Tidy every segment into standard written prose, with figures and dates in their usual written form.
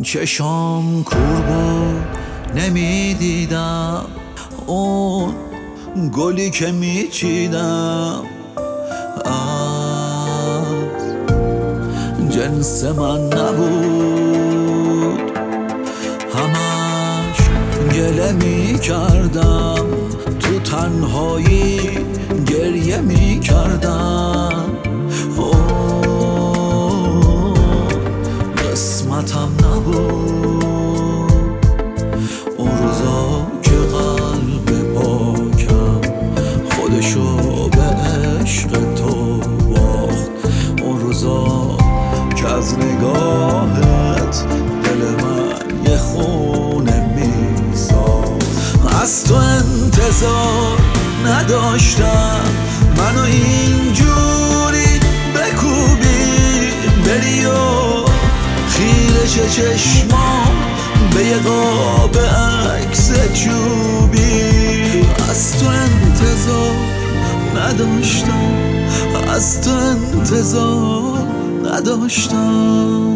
چشام کور بود نمیدیدم اون گلی که میچیدم از جنس من نبود. همش گله میکردم، تو تنهایی گریه میکردم. قسمتم نبود اون روزا که قلب پاکم خودشو به عشق تو باخت. اون روزا که از نگاهت دل من یه خونه میساخت. از تو انتظار نداشتم منو اینجوری بکوبی بری و خیره چشمام به یه قاب عکس چوبی. از تو انتظار نداشتم، از تو انتظار نداشتم.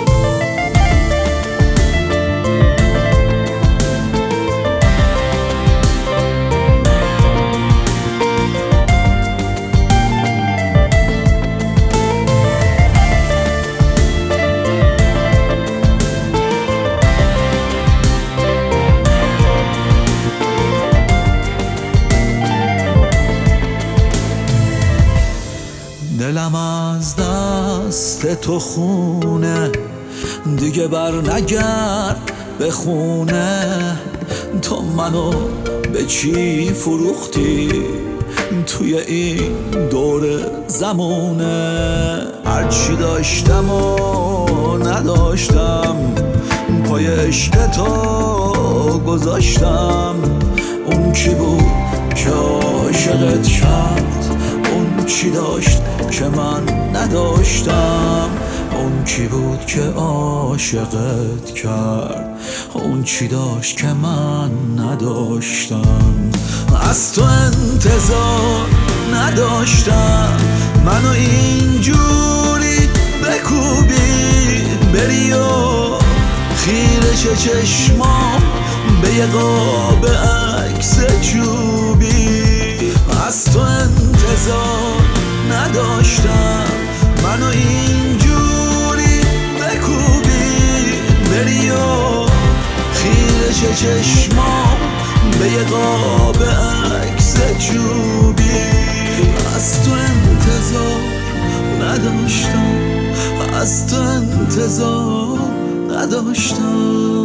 دلم از دست تو خونه دیگه بر نگرد به خونه. تو منو به چی فروختی توی این دور زمونه؟ هرچی داشتم و نداشتم پای عشق تو گذاشتم. اون کی بود که عاشقت کرد؟ اون چی داشت که من نداشتم؟ اون کی بود که عاشقت کرد؟ اون چی داشت که من نداشتم؟ از تو انتظار نداشتم منو اینجوری بکوبی بری و خیره چشمام به یه قاب عکس چوبی. از تو انتظار نداشتم منو اینجوری بکوبی بری و خیره چشمام به یه قاب عکس چوبی. از تو انتظار نداشتم، از تو انتظار نداشتم.